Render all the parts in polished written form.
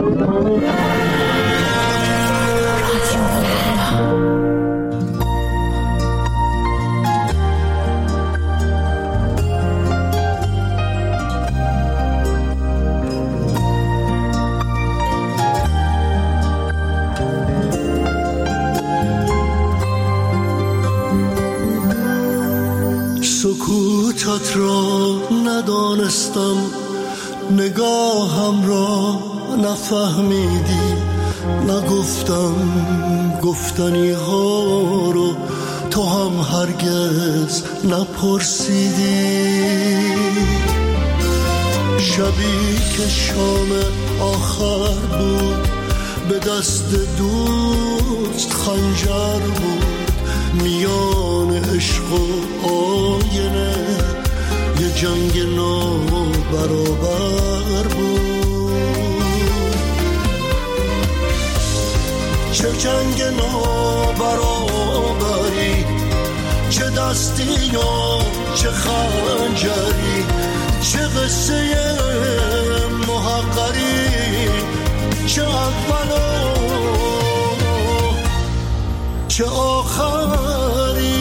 سکوتت را ندانستم، نگاهم را نفهمیدی، نگفتم گفتنی ها رو تو هم هرگز نپرسیدی. شبی که شام آخر بود به دست دوست خنجر بود، میان عشق و آینه یه جنگ نابرابر بود. چه جنگ نابرابری، چه دستی و چه خنجری، چه قصه محقری، چه اول و چه آخری.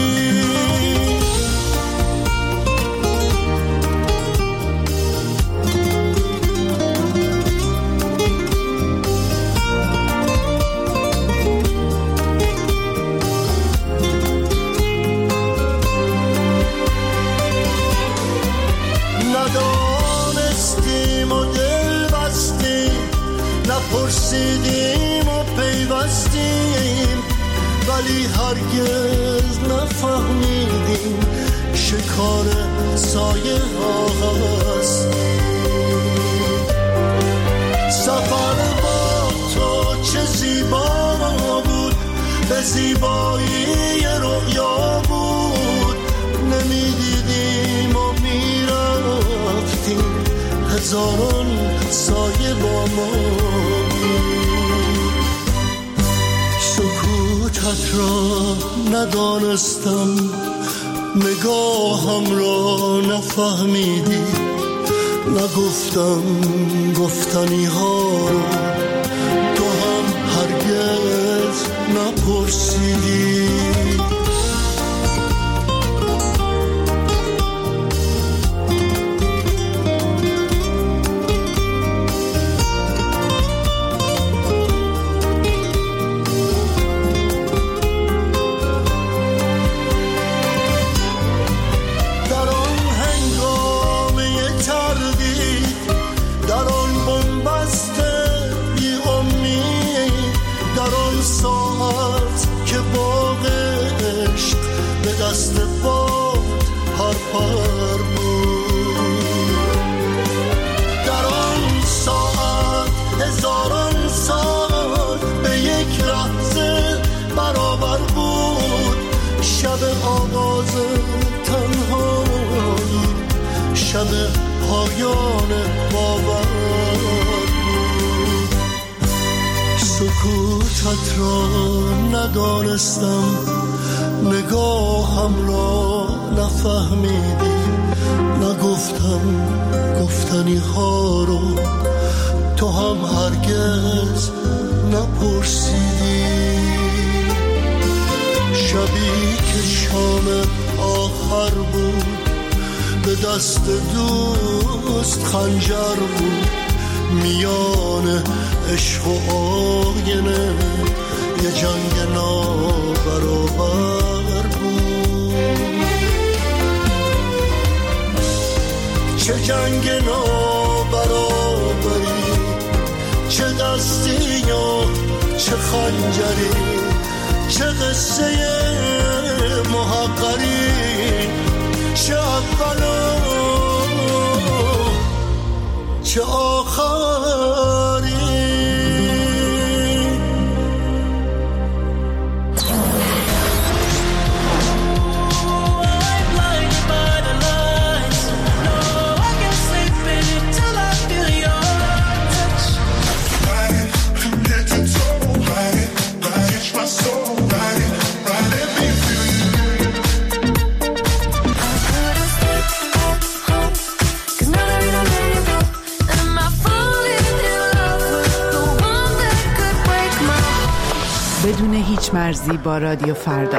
ندانستیم و دل بستیم، نپرسیدیم و پیوستیم، ولی هرگز نفهمیدیم شکار سایه ها هستیم. سفر با تو چه زیبا بود، به زیبایی رؤیا بود، نمیدیدیم و میرفتیم، هزاران سایه با ما بود. سکوتت را ندانستم، نگاهم را نفهمیدی، نگفتم گفتنی ها رو تو هم هرگز نپرسیدی. دست باد هر پر بود، در آن ساعت هزاران سال به یک لحظه برابر بود. شب آغاز تنهایی، شب پایان باور بود. سکوتت را ندانستم، نگاهم را نفهمیدی، نگفتم گفتنی ها رو تو هم هرگز نپرسیدی. شبی که شام آخر بود به دست دوست خنجر بود، میان عشق و آینه یه جنگ نابرابر بود. چه جنگ نابرابری، چه دستی و چه خنجری، چه قصه محقری، چه اول و چه آخری. Fully بدون هیچ مرزی با رادیو فردا.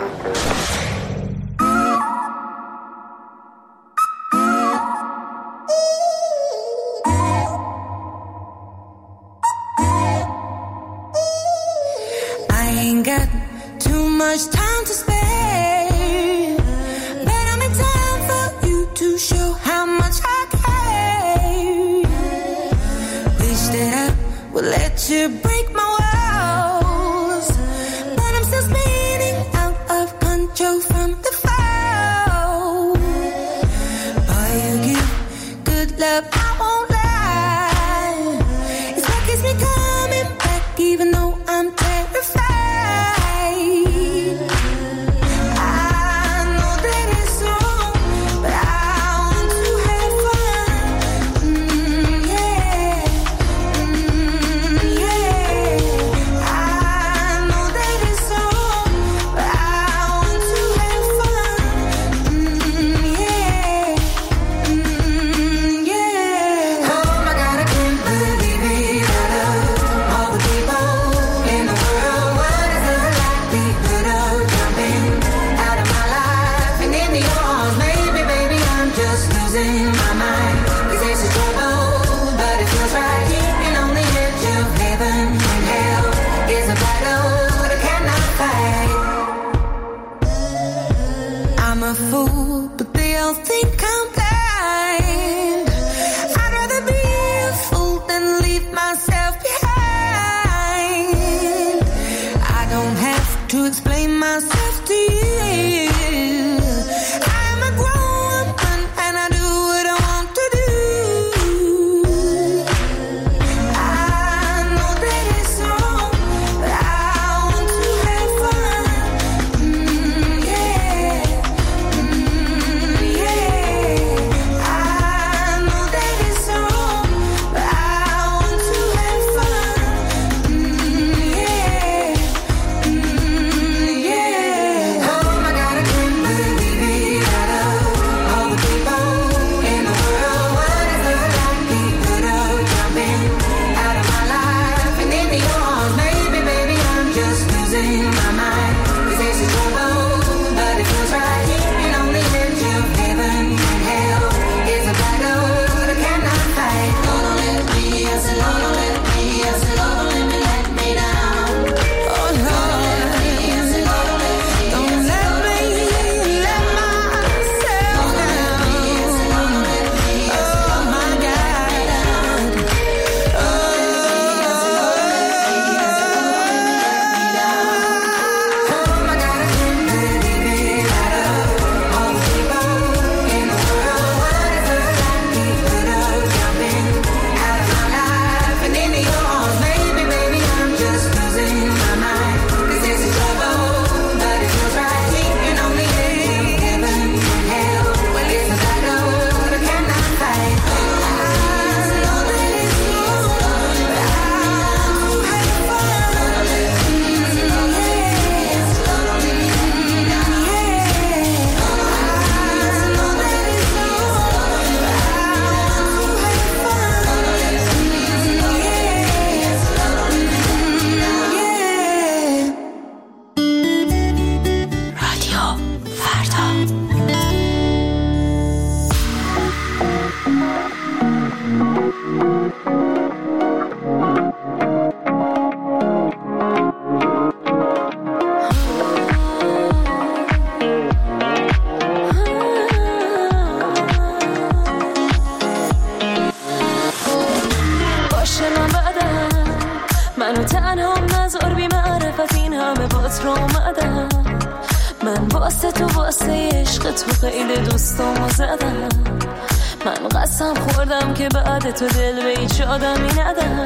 تو دل به هیچ آدمی ندم،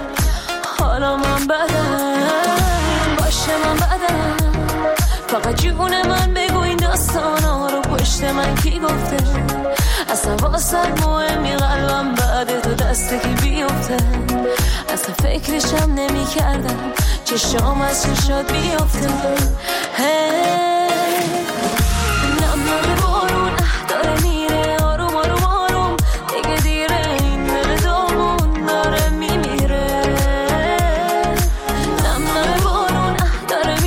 حالا من بدم باشه، من بدم فقط جون من بگو این داستانا رو پشت من کی گفته، اصلا واسه مهمی قلبم بعد تو دست کی بیفته، اصلا فکرشم نمی کردم چشام از چشات بیفته. نم بارون داره میره آروم آروم آروم، دیگه دیره این دل دامون داره میمیره. نم بارون داره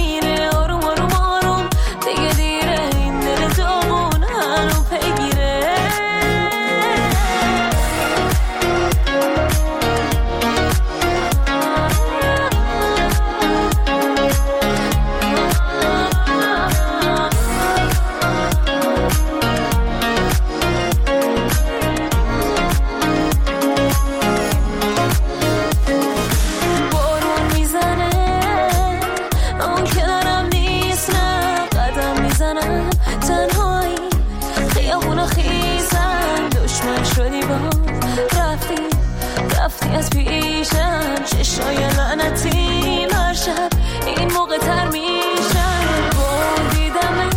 میشم، چشای لعنتی هر شب این موقع تر میشم. بریدمت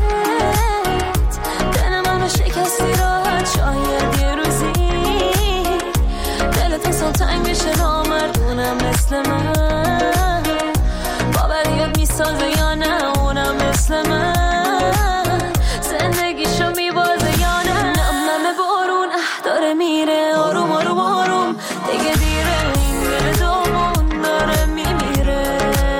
دل منو شکستی راحت، شاید یه روزی دلت اصلا تنگ بشه نامردونم مثل من. باوریت میسازه یا نه اونم مثل من، زندگیشو میبازه یا نه. نم بارون داره میره آروم آروم آروم، دیگه دیره این دل دومون داره میمیره.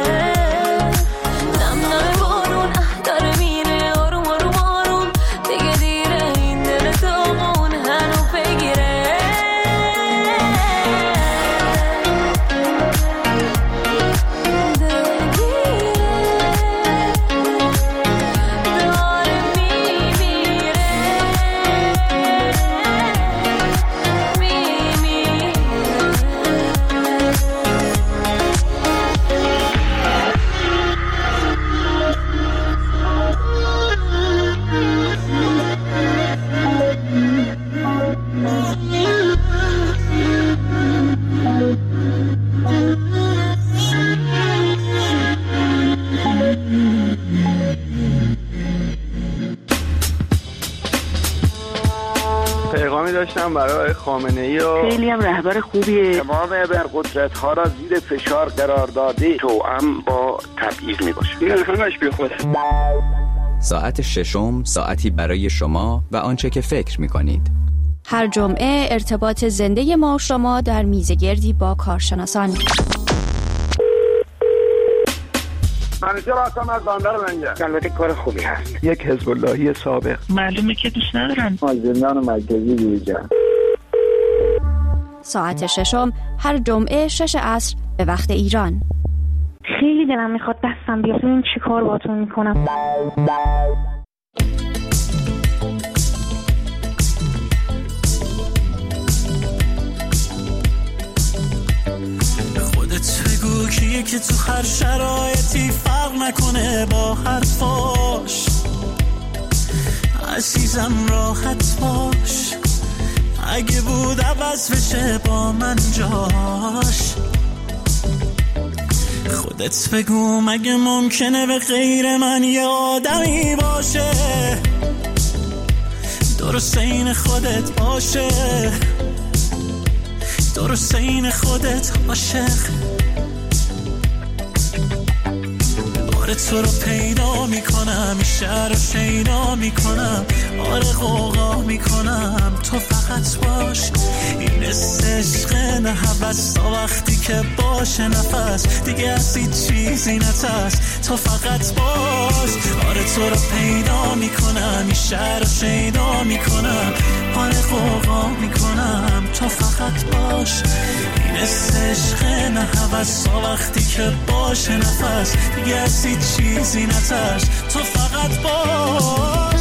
نم بارون داره میره آروم آروم آروم، دیگه دیره این دل دومون هنو بگیره. پیغامی داشتم برای خامنه‌ای و خیلی هم رهبر خوبیه. تمام ابرقدرت‌ها را زیر فشار قرار داده، توأم با تبعیض میباشه. این همش بی خوده. ساعت ششم، ساعتی برای شما و آنچه که فکر می‌کنید. هر جمعه ارتباط زنده ما شما در میزگردی با کارشناسان. منیجر هستم از بندر لنگه. البته کار خوبی هست. یک حزب اللهی سابق. معلومه که دوست ندارن. از زندان مرکزی بیرون. ساعت ششم هر جمعه 6 عصر به وقت ایران. خیلی دلم میخواد دستم بیاد ببینم چی کار باهاتون میکنم. خودت بگو کیه که تو هر شرایطی فرق نکنه با حرفاش. عزیزم راحت باش، اگه بود عوض بشه با من جاش. خودت بگو مگه ممکنه به غیر من یه آدمی باشه درست این خودت باشه، درست این خودت عاشق. آره تو رو پیدا میکنم، این شهر رو شیدا میکنم، آره غوغا میکنم، تو فقط باش. این عشق نه هوس تا وقتی که باشه نفس دیگه از هیچ چیزی نترس، تو فقط باش. آره تو رو پیدا میکنم، این شهر رو شیدا میکنم، آره غوغا میکنم، تو فقط باش. این عشق نه هوس تا وقتی که باشه نفس دیگه از هیچ چیزی نترس، تو فقط باش.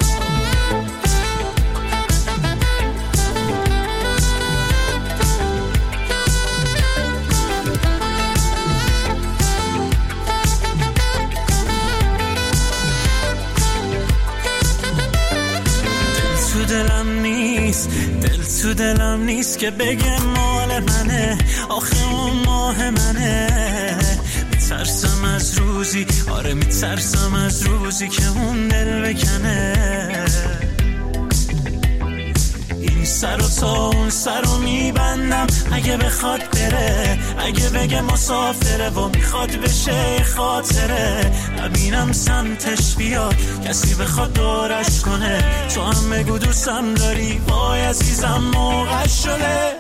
دل تو دلم نیست که بگه مال منه، آخه اون ماه منه. میترسم از روزی، آره میترسم از روزی که اون دل بکنه. این سر و تا اون سر رو میبندم اگه بخواد بره، اگه بگه مسافره و میخواد بشه خاطره. نبینم سمتش بیاد کسی بخواد دورش کنه، تو هم بگو دوستم داری وای عزیزم موقع شده.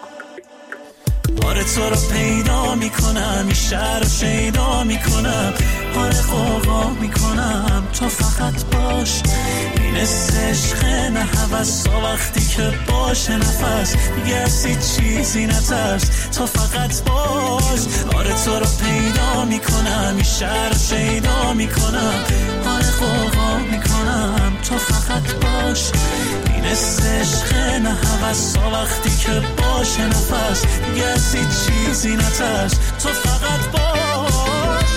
آره تو رو پیدا میکنم، این شهر رو شیدا میکنم، آره غوغا میکنم، تو فقط باش. این عشق نه هوس تا وقتی که باشه نفس دیگه از هیچ چیزی نترس، تو فقط باش. آره تو رو پیدا میکنم، این شهر رو شیدا میکنم، آره غوغا میکنم، تو فقط باش. این عشق نه هوس تا وقتی که باشه نفس دیگه از هیچ چیزی نترس، تو فقط باش.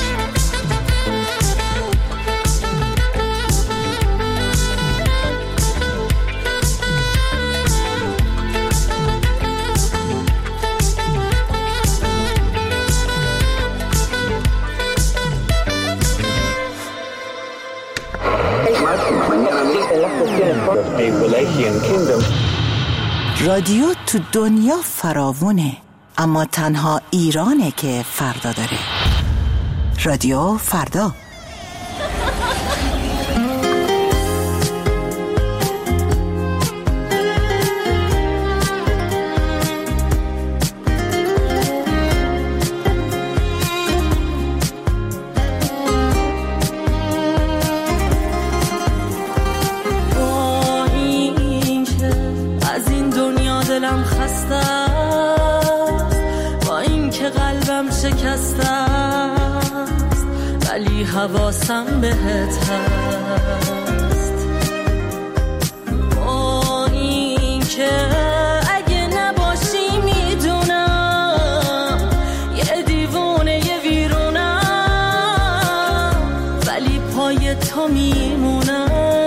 رادیو تو دنیا فراوونه، اما تنها ایرانه که فردا داره. رادیو فردا. حواسم بهت هست، با این که اگه نباشی میدونم یه دیوونه یه ویرونم، ولی پای تو میمونم.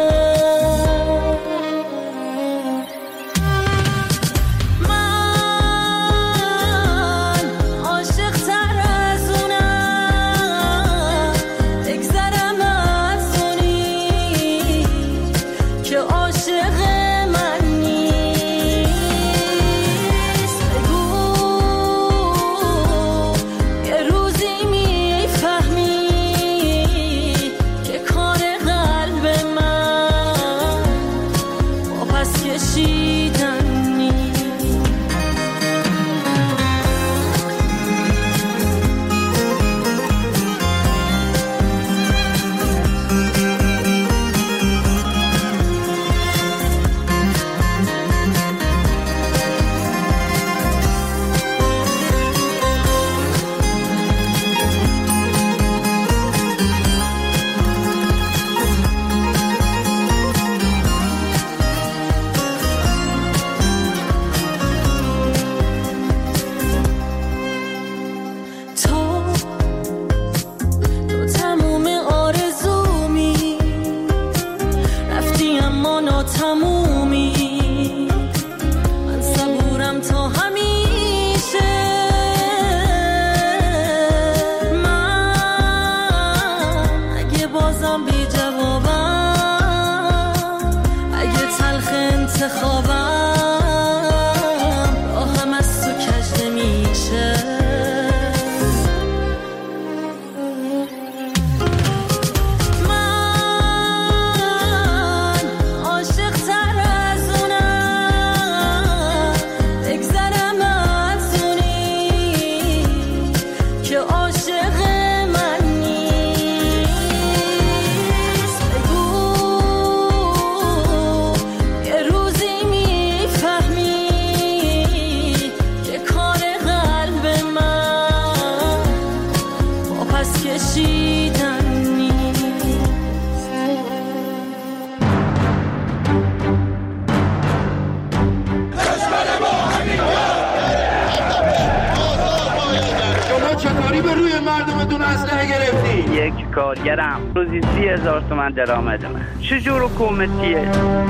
یک کارگرم روزی 30,000 تومان درآمدمه. چجور حکومتیه؟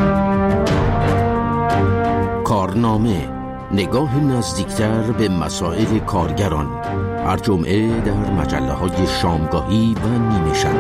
کارنامه، نگاه نزدیکتر به مسائل کارگران، هر جمعه در مجله‌های شامگاهی و نیمه شب.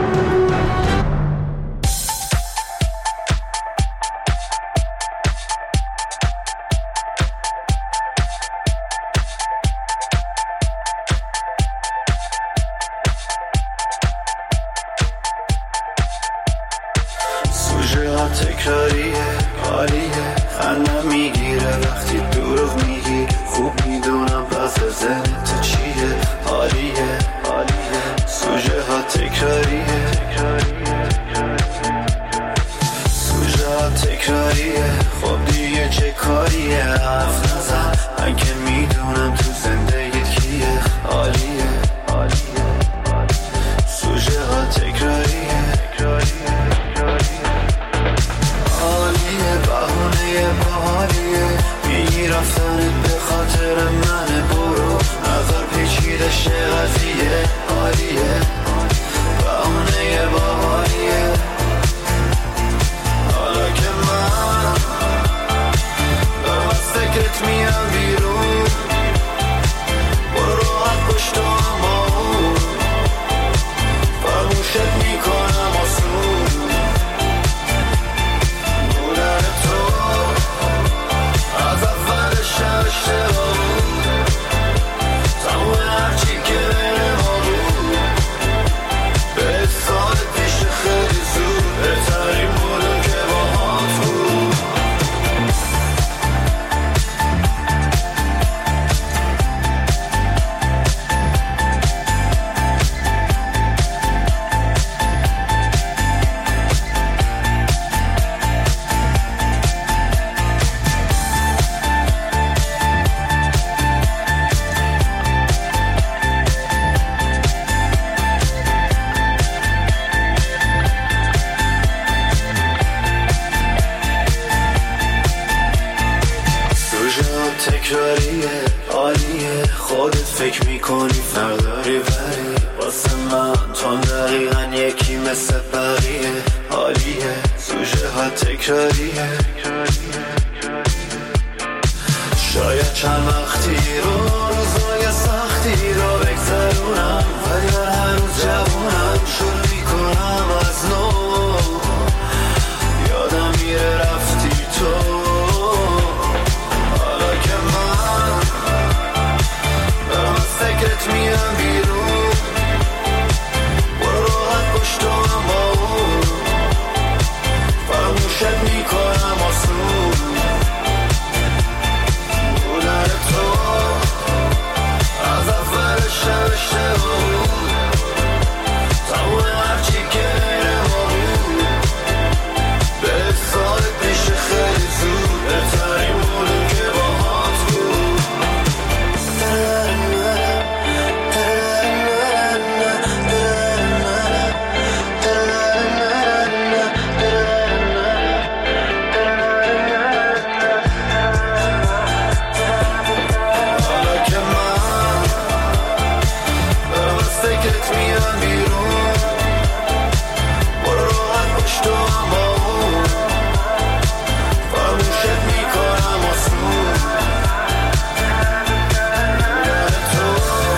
تکراریه حالیه خندم میگیره وقتی دروغ میگی، خوب میدونم پس ذهن تو چیه. حالیه سوژه ها تکراریه فکر میکنی فرق داری ولی واسه من تو دقیقا یکی مثل بقیه حالیه سوژه ها تکراریه شاید چند وقتی روزای سختی رو بگذرونم ولی من هر روز جوونم شروع میکنم از نو یادم میره رفتی تو حالا که من دارم از فکرت میرم بیرون برو راحت پشت تو هم با اون فراموشت میکنم آسون بودن تو از اول شب اشتباه بود تمام هرچی که غیر ما بود به سالت میشه خیلی زود بهترین بودیم که باهات بود حالا که من دارم از فکرت میرم بیرون برو راحت پشت تو هم با اون فراموشت میکنم آسون بودن تو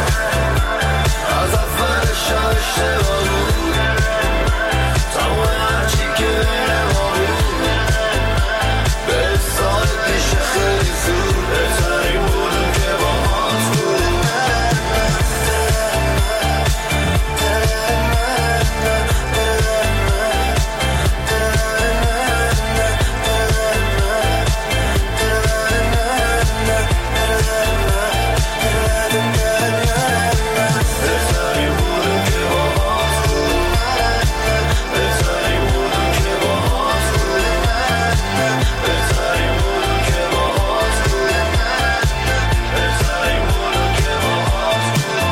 از اول شب اشتباه بود تمام هرچی که غیر ما بود به سالت میشه خیلی زود بهترین بودیم که باهات بود بهترین بودیم که باهات بود بهترین بودیم که باهات بود بهترین بودیم که باهات بود بهترین بودیم که باهات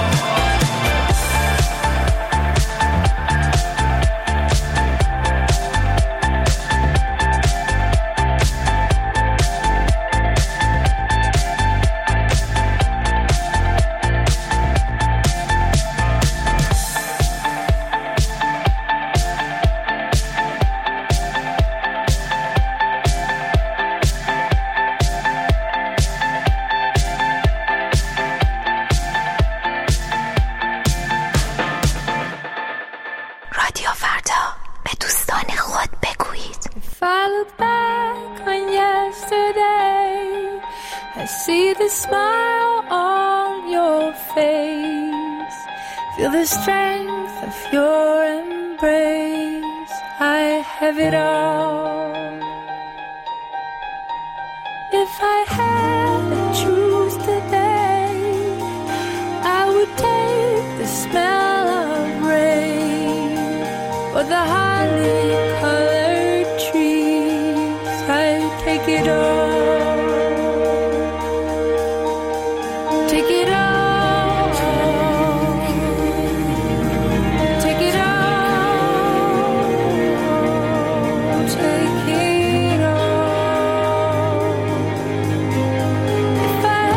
رادیو فردا به دوستان خود بگویید. If I look back on yesterday, I see the smile on your face, feel the strength of your embrace. I have it all. If I had to choose today, I would take the smell of rain or the holly-colored trees. I'd take it all. Take it all. Take it all. Take it all. If I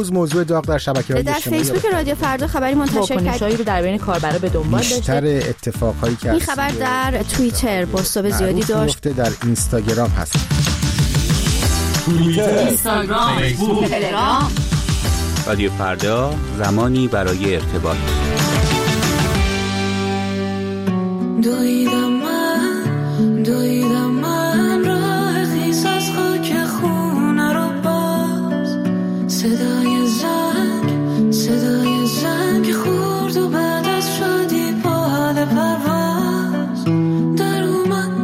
روز موضوع داغ در شبکه‌های اجتماعی. در فیسبوک رادیو فردا خبری منتشر واکنشایی رو در بین کاربرا به دنبال داشته. بیشتر اتفاقایی که این خبر در توییتر بوست‌های زیادی داشت. در اینستاگرام هست. توییتر، اینستاگرام، فیسبوک، تلگرام. رادیو فردا، زمانی برای ارتباط. دویدم من راه خیس از خاک خونه رو باز، صدای زنگ خورد و بعد از شادی با حال پرواز در اومد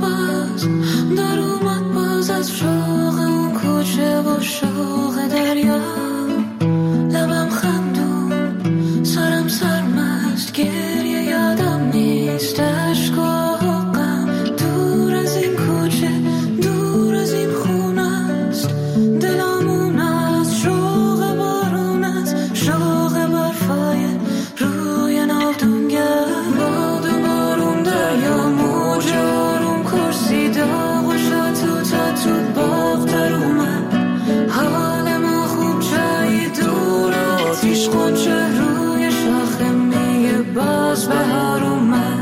باز از شوق اون کوچه و شوق دریا، لبم خندون سرم سرمست گریه یادم نیست اشک و غم، دور از این کوچه دور از این خونه است دلمون از شوق بارون است شوق برفای روی ناودونگر، باد و بارون دریا موج آروم کرسی داغ و تو باغ در اومد حال ما خوب جایی دور آتیش قنچه روی شاخه میگه باز بهار اومد.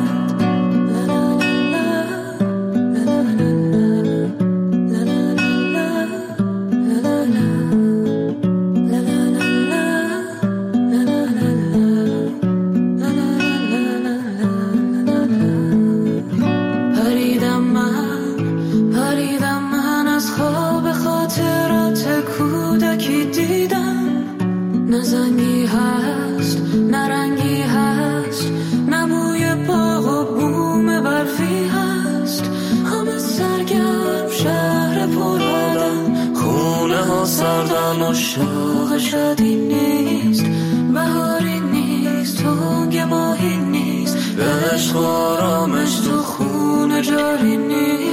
پریدم من از خواب خاطرات کودکی دیدم، نه زنگی هست نه رنگی هست نه بوی باغ و بوم برفی هست، همه سرگرم شهر پر آدم، خونه ها سردن و شوق شادی نیست، بهاری نیست تنگ ماهی نیست، عشق و آرامش تو خونه جاری نیست.